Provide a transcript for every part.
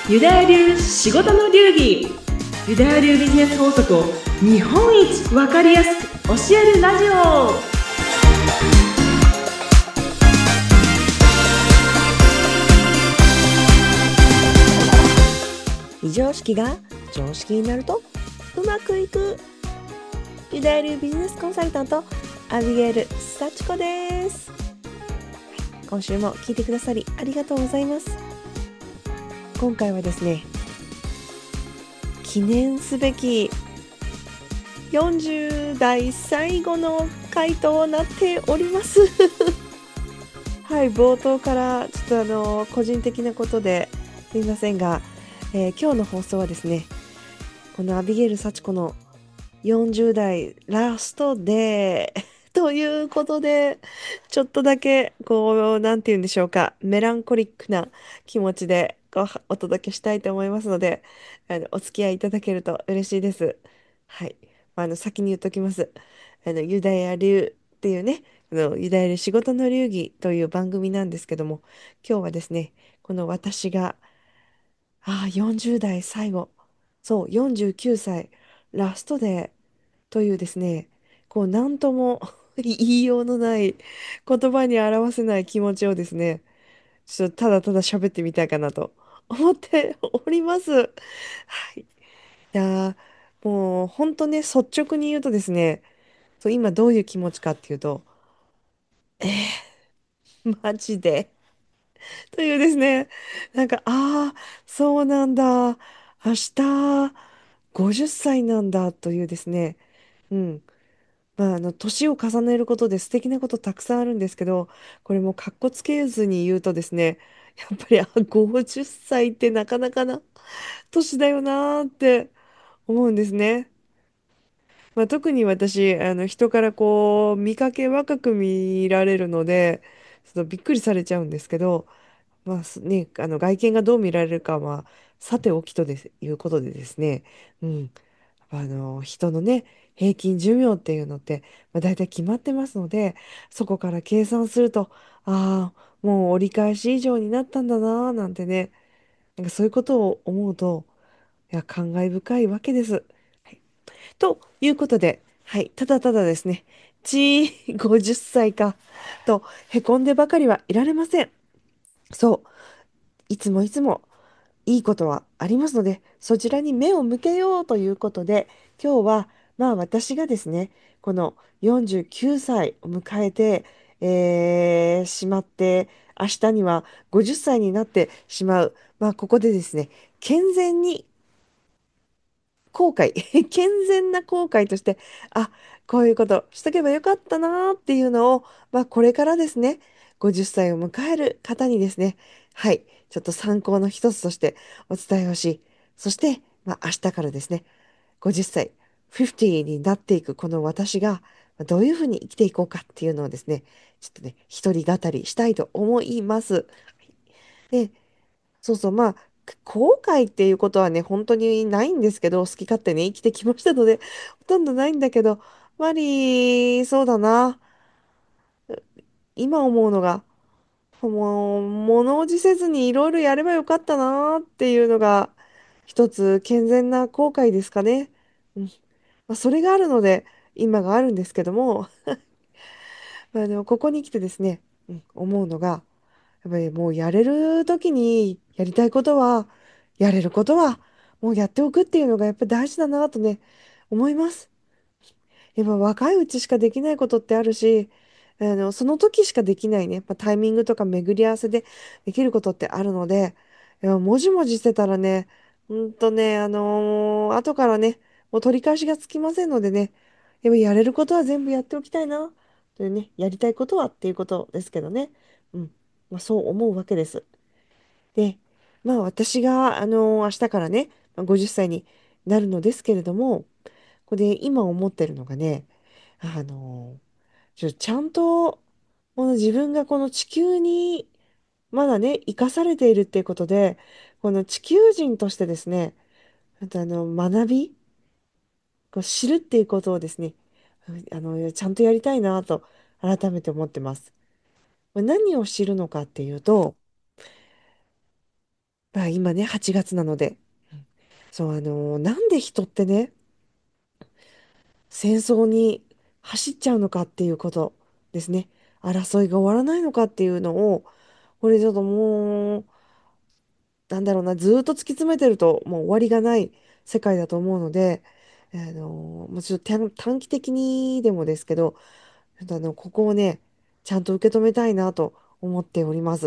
ユダヤ流仕事の流儀。ユダヤ流ビジネス法則を日本一わかりやすく教えるラジオ。 非常識が常識になるとうまくいく。ユダヤ流ビジネスコンサルタントアビゲイル幸子です。今週も聞いてくださりありがとうございます。今回はですね、記念すべき40代最後の回となっておりますはい、冒頭からちょっと個人的なことですいませんが、今日の放送はですね、このアビゲイル幸子の40代ラストデーということで、ちょっとだけなんて言うんでしょうか、メランコリックな気持ちでお届けしたいと思いますので、お付き合いいただけると嬉しいです。はい。先に言っときます。ユダヤ流っていうね、ユダヤ流仕事の流儀という番組なんですけども、今日はですね、この私が40代最後、そう、49歳、ラストデーというですね、なんとも言いようのない言葉に表せない気持ちをですね、ちょっとただただ喋ってみたいかなと思っております。はい。いやもう本当ね、率直に言うとですね、そう、今どういう気持ちかっていうと、マジでというですね、そうなんだ、明日50歳なんだというですね、うん。年を重ねることで素敵なことたくさんあるんですけど、これもかっこつけずに言うとですね、やっぱり、50歳ってなかなかな年だよなーって思うんですね。特に私、人から見かけ若く見られるので、ちょっとびっくりされちゃうんですけど、外見がどう見られるかは、さておきということでですね、うん、人のね、平均寿命っていうのって、大体決まってますので、そこから計算すると、もう折り返し以上になったんだなぁ、なんてね、そういうことを思うと、いや、感慨深いわけです。はい、ということで、はい、ただただですね、50歳か、と、へこんでばかりはいられません。そう、いつもいつも、いいことはありますので、そちらに目を向けようということで、今日は、私がですね、この49歳を迎えて、しまって、明日には50歳になってしまう。ここでですね、健全に後悔、健全な後悔として、あ、こういうことしとけばよかったなっていうのを、これからですね、50歳を迎える方にですね、はい、ちょっと参考の一つとしてお伝えをし、そして、明日からですね、50歳、50になっていくこの私が、どういうふうに生きていこうかっていうのをですね、ちょっとね、一人語りしたいと思います。で、そうそう、後悔っていうことはね、本当にないんですけど、好き勝手に生きてきましたので、ほとんどないんだけど、そうだな。今思うのが、もう、物おじせずにいろいろやればよかったなっていうのが、一つ健全な後悔ですかね。うん。それがあるので、今があるんですけども、でもここに来てですね、思うのが、やっぱりもうやれる時にやりたいことは、やれることは、もうやっておくっていうのがやっぱり大事だなとね、思います。やっぱ若いうちしかできないことってあるし、その時しかできないね、タイミングとか巡り合わせでできることってあるので、もじもじしてたらね、後からね、もう取り返しがつきませんのでね、やっぱやれることは全部やっておきたいな、というね、やりたいことはっていうことですけどね、うん、そう思うわけです。で、私が、明日からね、50歳になるのですけれども、これで今思ってるのがね、あの、ちゃんと、この自分がこの地球にまだね、生かされているっていうことで、この地球人としてですね、あと学び、知るっていうことをですね、ちゃんとやりたいなと改めて思ってます。何を知るのかっていうと、 まあ今ね、8月なので、そう、なんで人ってね、戦争に走っちゃうのかっていうことですね。争いが終わらないのかっていうのを、これちょっともう、なんだろうな、ずーっと突き詰めてるともう終わりがない世界だと思うので、もうちょっと短期的にでもですけど、ちょっとここをね、ちゃんと受け止めたいなと思っております。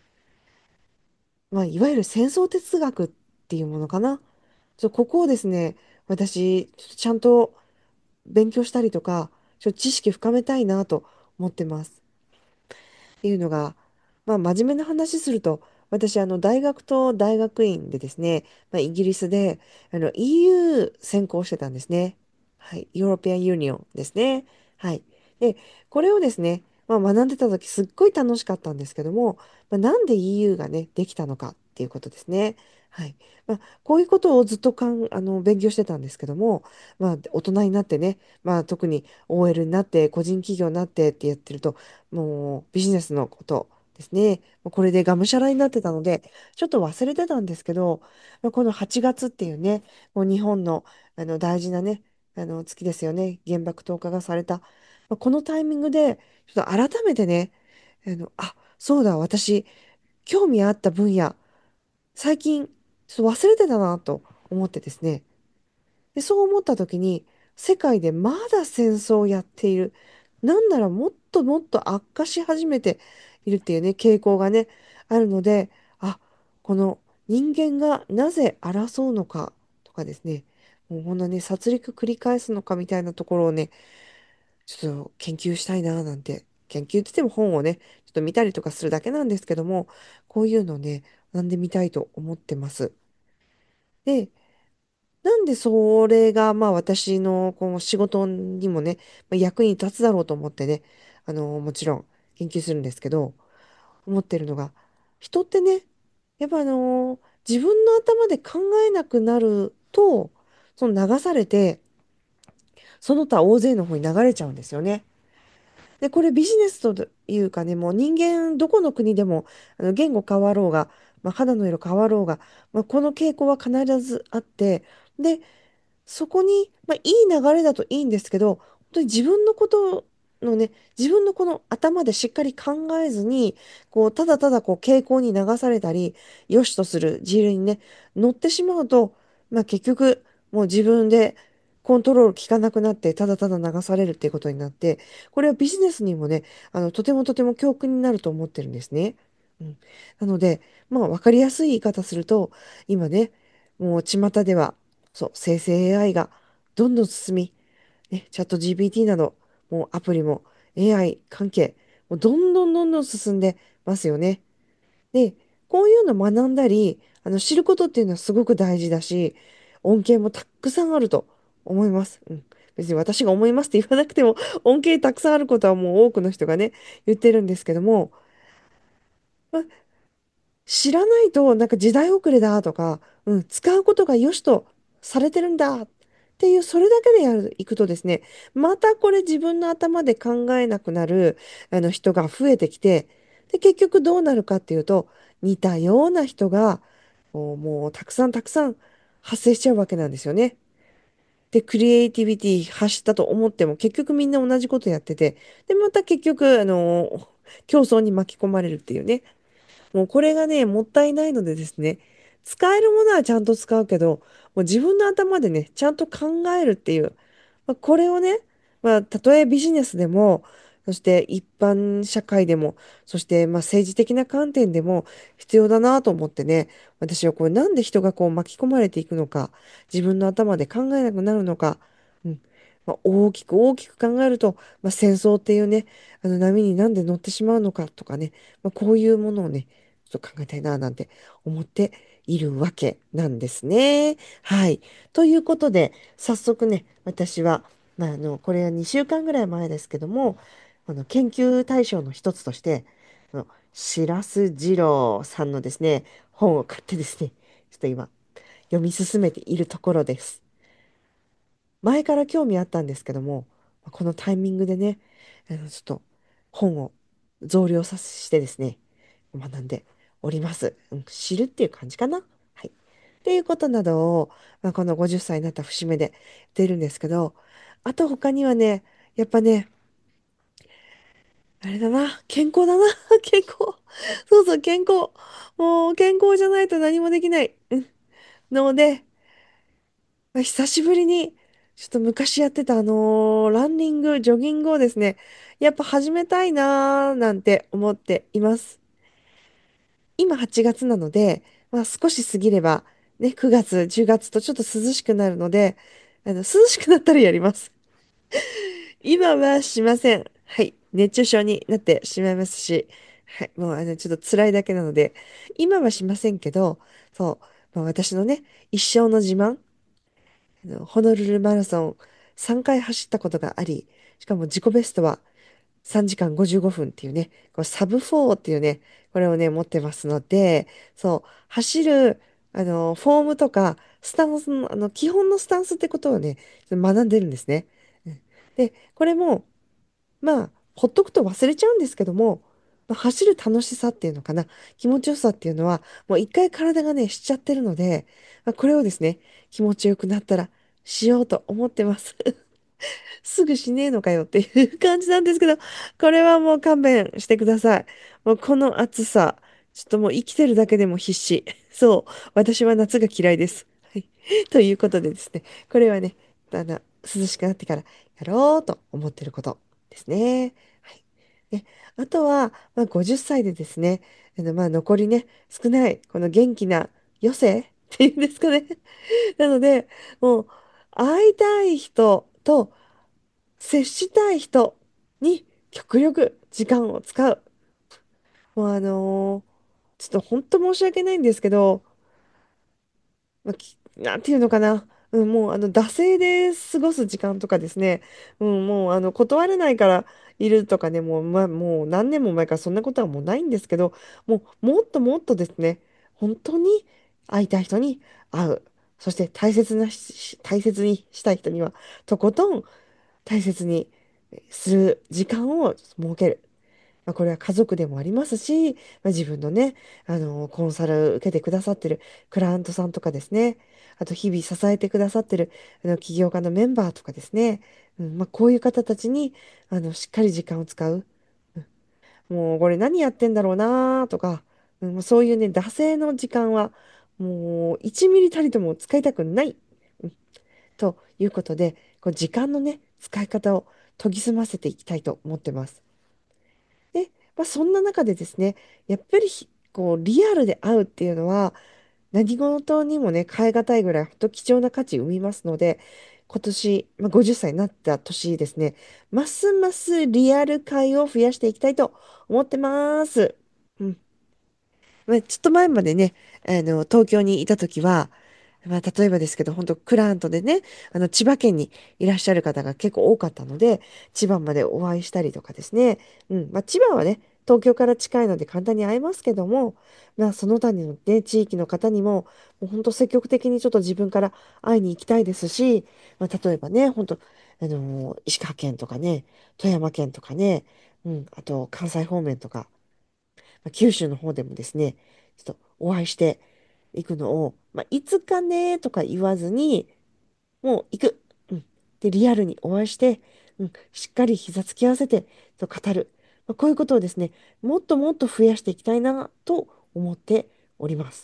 まあ、いわゆる戦争哲学っていうものかな。ここをですね、私、ちゃんと勉強したりとか、知識深めたいなと思ってます。っていうのが、まあ、真面目な話すると、私、大学と大学院でですね、まあ、イギリスで、EU 専攻してたんですね。はい。ヨーロピアンユニオンですね。はい。で、これをですね、まあ、学んでた時すっごい楽しかったんですけども、まあ、なんで EU がね、できたのかっていうことですね。はい。まあ、こういうことをずっと勉強してたんですけども、まあ、大人になってね、まあ、特に OL になって、個人企業になってってやってると、もうビジネスのことですね。もうこれでがむしゃらになってたので、ちょっと忘れてたんですけど、まあこの8月っていうね、もう日本の、大事なね、月ですよね。原爆投下がされた。まあこのタイミングで、ちょっと改めてね、そうだ、私、興味あった分野、最近、ちょっと忘れてたなと思ってですね。で、そう思った時に、世界でまだ戦争をやっている。なんならもっともっと悪化し始めているっていうね、傾向がね、あるので、あ、この人間がなぜ争うのかとかですね、もうこんなね、殺戮繰り返すのかみたいなところをね、ちょっと研究したいななんて、研究って言っても本をね、ちょっと見たりとかするだけなんですけども、こういうのをね、学んでみたいと思ってます。で、なんでそれがまあ私のこの仕事にもね、まあ役に立つだろうと思ってね、もちろん研究するんですけど、思ってるのが、人ってね、やっぱ自分の頭で考えなくなると、その流されて、その他大勢の方に流れちゃうんですよね。で、これビジネスというかね、もう人間どこの国でも言語変わろうが、まあ、肌の色変わろうが、まあ、この傾向は必ずあって、で、そこに、まあ、いい流れだといいんですけど、本当に自分のことのね、自分のこの頭でしっかり考えずに、こう、ただただこう傾向に流されたり、良しとする自流にね、乗ってしまうと、まあ結局、もう自分でコントロール効かなくなって、ただただ流されるっていうことになって、これはビジネスにもね、とてもとても教訓になると思ってるんですね。うん。なので、まあ、わかりやすい言い方すると、今ね、もう巷では、そう、生成 AI がどんどん進み、ね、チャット GPT など、もうアプリも AI 関係、もうどんどんどんどん進んでますよね。で、こういうの学んだり、知ることっていうのはすごく大事だし、恩恵もたくさんあると思います。うん。別に私が思いますって言わなくても、恩恵たくさんあることはもう多くの人がね、言ってるんですけども、まあ知らないと、なんか時代遅れだとか、うん、使うことが良しとされてるんだっていう、それだけでいくとですね、またこれ自分の頭で考えなくなる人が増えてきて、で、結局どうなるかっていうと、似たような人が、もうたくさんたくさん発生しちゃうわけなんですよね。で、クリエイティビティ発したと思っても、結局みんな同じことやってて、で、また結局、競争に巻き込まれるっていうね。もうこれがね、もったいないのでですね、使えるものはちゃんと使うけど、もう自分の頭でね、ちゃんと考えるっていう、まあ、これをね、まあ、たとえビジネスでも、そして一般社会でも、そしてまあ政治的な観点でも必要だなと思ってね、私はこれなんで人がこう巻き込まれていくのか、自分の頭で考えなくなるのか、うん、まあ、大きく大きく考えると、まあ、戦争っていうね、波になんで乗ってしまうのかとかね、まあ、こういうものをね、ちょっと考えたいななんて思っているわけなんですね。はい。ということで、早速ね、私は、まあ、これは2週間ぐらい前ですけども、研究対象の一つとして、白洲二郎さんのですね、本を買ってですね、ちょっと今、読み進めているところです。前から興味あったんですけども、このタイミングでね、ちょっと本を増量させてですね、学んでおります。うん、知るっていう感じかな。はい。っていうことなどを、この50歳になった節目でやっているんですけど、あと他にはね、やっぱね、あれだな、健康だな、健康。そうそう、健康。もう健康じゃないと何もできない。うん。ので、久しぶりに、ちょっと昔やってたランニング、ジョギングをですね、やっぱ始めたいなーなんて思っています。今8月なので、少し過ぎれば、ね、9月、10月とちょっと涼しくなるので、涼しくなったらやります。今はしません。はい。熱中症になってしまいますし、はい。もうちょっと辛いだけなので、今はしませんけど、そう、私のね、一生の自慢、ホノルルマラソン3回走ったことがあり、しかも自己ベストは3時間55分っていうね、こうサブ4っていうね、これをね、持ってますので、そう、走る、フォームとか、スタンスの、基本のスタンスってことをね、学んでるんですね。うん。で、これも、ほっとくと忘れちゃうんですけども、走る楽しさっていうのかな、気持ちよさっていうのは、もう一回体がね、しちゃってるので、これをですね、気持ちよくなったらしようと思ってます。すぐしねえのかよっていう感じなんですけど、これはもう勘弁してください。もうこの暑さ、ちょっともう生きてるだけでも必死。そう、私は夏が嫌いです。はい。ということでですね、これはね、涼しくなってからやろうと思ってることですね。はい。で、あとは、50歳でですね、残りね、少ない、この元気な余生っていうんですかね。なので、もう、会いたい人と接したい人に極力時間を使う。もうちょっと本当申し訳ないんですけど、なんていうのかな。うん、もう惰性で過ごす時間とかですね。うん、もう断れないからいるとかね、もう何年も前からそんなことはもうないんですけど、もっともっとですね、本当に会いたい人に会う。そして大切にしたい人には、とことん大切にする時間を設ける。これは家族でもありますし、自分のね、コンサル受けてくださってるクライアントさんとかですね、あと日々支えてくださってる起業家のメンバーとかですね、こういう方たちにしっかり時間を使う。もうこれ何やってんだろうなとか、もうそういうね、惰性の時間はもう1ミリたりとも使いたくない。うんということで、こう時間のね、使い方を研ぎ澄ませていきたいと思ってます。で、そんな中でですね、やっぱりこうリアルで会うっていうのは何事にもね、変え難いぐらい本当貴重な価値を生みますので、今年、50歳になった年ですね、ますますリアル会を増やしていきたいと思ってます。うん。ちょっと前までね、東京にいた時は、例えばですけど、本当クライアントでね、千葉県にいらっしゃる方が結構多かったので、千葉までお会いしたりとかですね。うん。千葉はね、東京から近いので簡単に会えますけども、その他のね、地域の方にも、もう本当積極的にちょっと自分から会いに行きたいですし、例えばね、本当石川県とかね、富山県とかね、うん、あと関西方面とか、九州の方でもですね、ちょっとお会いしていくのを、いつかねとか言わずに、もう行く。うん。で、リアルにお会いして、うん、しっかり膝つき合わせて、語る。こういうことをですね、もっともっと増やしていきたいなと思っております。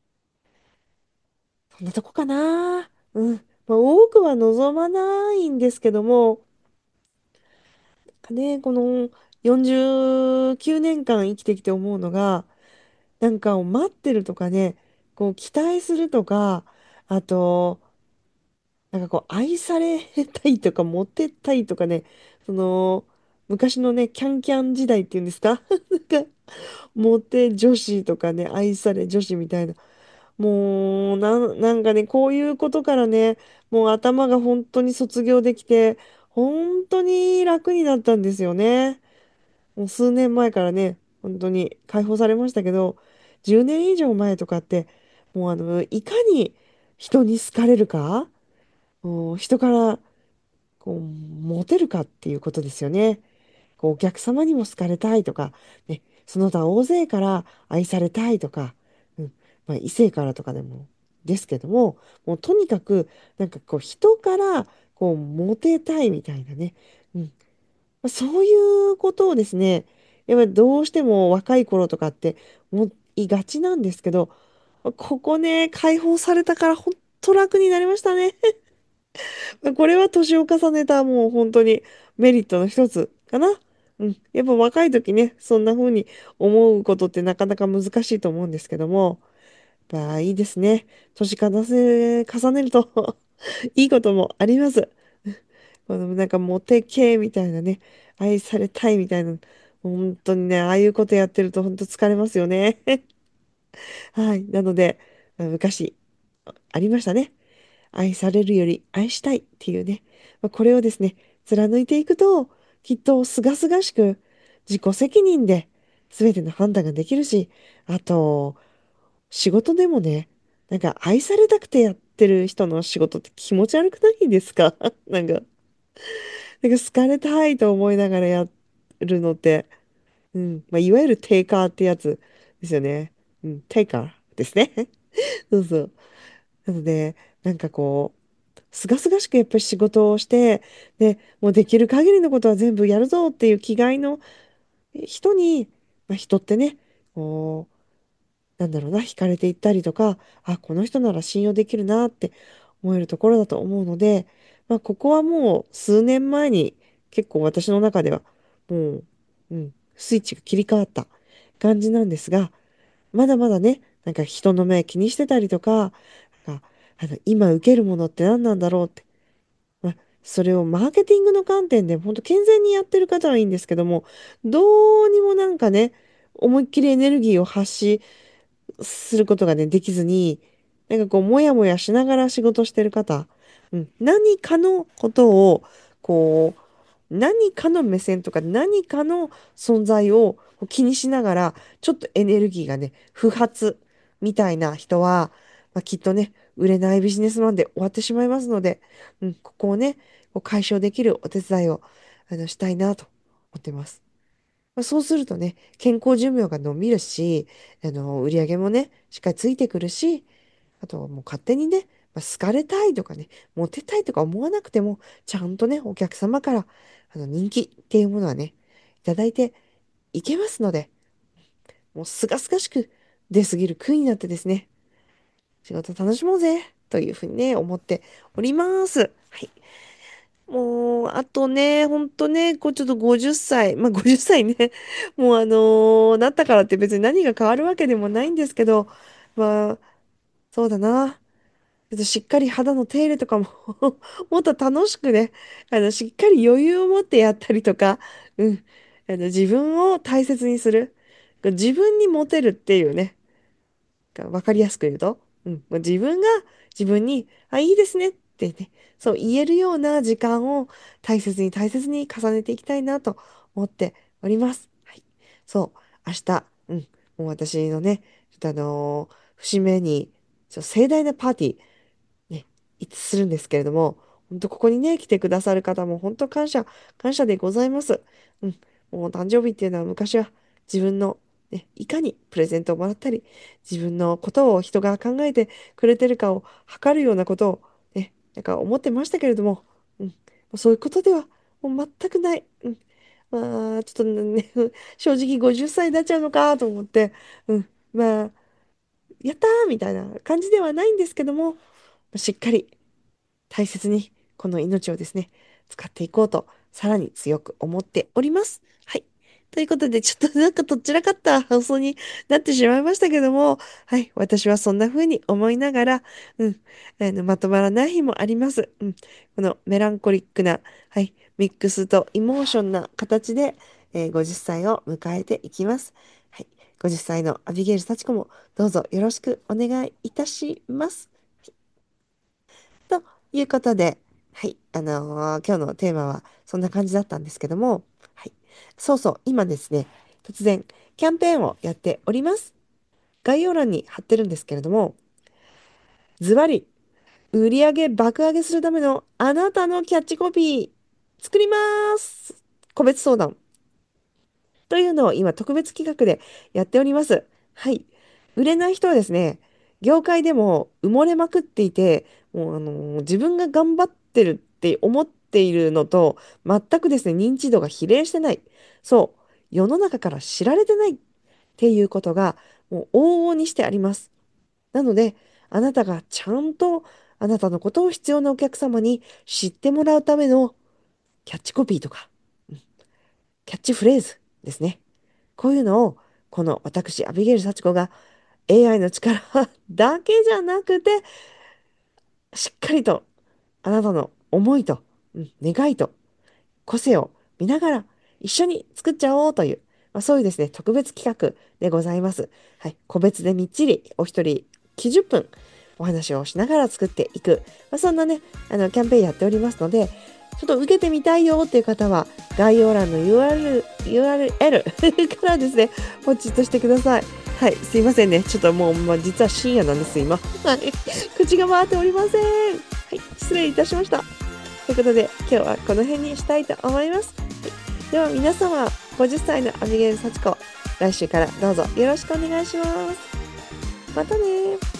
そんなとこかな。うん。多くは望まないんですけども、この49年間生きてきて思うのが、なんかを待ってるとかね、こう期待するとか、あと、なんかこう愛されたいとかモテたいとかね、その、昔のね、キャンキャン時代っていうんですか？なんか、モテ女子とかね、愛され女子みたいな。もう、なんかね、こういうことからね、もう頭が本当に卒業できて、本当に楽になったんですよね。もう数年前からね、本当に解放されましたけど、10年以上前とかって、もういかに人に好かれるか、もう人からこうモテるかっていうことですよね。こうお客様にも好かれたいとか、ね、 その他大勢から愛されたいとか、うん、まあ、異性からとかでもですけども、もうとにかくなんかこう人からこうモテたいみたいなね、うん、まあそういうことをですね、やっぱりどうしても若い頃とかって思いがちなんですけど、ここね、解放されたから本当楽になりましたね。これは年を重ねたもう本当にメリットの一つかな。うん。やっぱ若い時ね、そんな風に思うことってなかなか難しいと思うんですけども、やっぱいいですね。年重ねるといいこともあります。このなんかモテ系みたいなね、愛されたいみたいな、本当にね、ああいうことやってると本当疲れますよね。はい。なので、昔ありましたね。愛されるより愛したいっていうね。これをですね、貫いていくと、きっと清々しく自己責任で全ての判断ができるし、あと、仕事でもね、なんか愛されたくてやってる人の仕事って気持ち悪くないですか？なんか好かれたいと思いながらやるのって、うん、まあ、いわゆるテイカーってやつですよね。うん、テイカーですね。そうそう。なので、なんかこう、すがすがしくやっぱり仕事をして、で、もうできる限りのことは全部やるぞっていう気概の人に、まあ、人ってね、こう、なんだろうな、惹かれていったりとか、あ、この人なら信用できるなって思えるところだと思うので、まあ、ここはもう数年前に結構私の中ではもう、うん、スイッチが切り替わった感じなんですが、まだまだね、なんか人の目気にしてたりとか、なんか今受けるものって何なんだろうって、まあ、それをマーケティングの観点で本当健全にやってる方はいいんですけども、どうにもなんかね、思いっきりエネルギーを発しすることがね、できずに、なんかこう、もやもやしながら仕事してる方、うん、何かのことを、こう、何かの目線とか何かの存在を気にしながら、ちょっとエネルギーがね、不発みたいな人は、まあ、きっとね、売れないビジネスマンで終わってしまいますので、うん、ここをね、こう解消できるお手伝いをしたいなと思っています。まあ、そうするとね、健康寿命が伸びるし、売り上げもね、しっかりついてくるし、あともう勝手にね、まあ、好かれたいとかね、モテたいとか思わなくても、ちゃんとね、お客様から人気っていうものはね、いただいていけますので、もうすがすがしく出過ぎる悔いになってですね、仕事楽しもうぜというふうにね、思っております。はい。もう、あとね、ほんとね、こうちょっと50歳、まあ50歳ね、もうなったからって別に何が変わるわけでもないんですけど、まあ、そうだな。ちょっとしっかり肌の手入れとかももっと楽しくね、しっかり余裕を持ってやったりとか、うん、自分を大切にする。自分にモテるっていうね、わかりやすく言うと、うん、もう自分が自分に、あ、いいですねってね、そう言えるような時間を大切に大切に重ねていきたいなと思っております。はい。そう、明日、うん、もう私のね、ちょっと節目に、盛大なパーティー、ね、するんですけれども、本当ここにね、来てくださる方も本当感謝でございます。うん、もう誕生日っていうのは昔は自分の、ね、いかにプレゼントをもらったり、自分のことを人が考えてくれてるかを測るようなことを、ね、なんか思ってましたけれども、うん、もうそういうことではもう全くない。うん、まあ、ちょっとね、正直50歳になっちゃうのかと思って、うん、まあ、やったーみたいな感じではないんですけども、しっかり大切にこの命をですね、使っていこうと、さらに強く思っております。はい。ということで、ちょっとなんかとっちらかった放送になってしまいましたけども、はい。私はそんな風に思いながら、うん。まとまらない日もあります。うん。このメランコリックな、はい。ミックスとイモーションな形で、50歳を迎えていきます。はい。50歳のアビゲイル幸子もどうぞよろしくお願いいたします。ということで、はい、今日のテーマはそんな感じだったんですけども、はい、そうそう、今ですね、突然、キャンペーンをやっております。概要欄に貼ってるんですけれども、ズバリ、売上爆上げするためのあなたのキャッチコピー、作ります。個別相談。 というのを今特別企画でやっております。はい。売れない人はですね、業界でも埋もれまくっていて、もう自分が頑張ってるって思っているのと、全くですね、認知度が比例してない。そう。世の中から知られてないっていうことが、もう往々にしてあります。なので、あなたがちゃんとあなたのことを必要なお客様に知ってもらうためのキャッチコピーとか、キャッチフレーズですね。こういうのを、この私、アビゲイル幸子が AI の力だけじゃなくて、しっかりとあなたの思いと、願いと個性を見ながら一緒に作っちゃおうという、そういうですね、特別企画でございます。はい。個別でみっちりお一人90分お話をしながら作っていく。そんなね、キャンペーンやっておりますので、ちょっと受けてみたいよっていう方は、概要欄の URL からですね、ポチッとしてください。はい、すいませんね。ちょっともう、実は深夜なんです、今。はい。口が回っておりません。はい、失礼いたしました。ということで、今日はこの辺にしたいと思います。はい、では皆様、50歳のアビゲイル幸子、来週からどうぞよろしくお願いします。またね。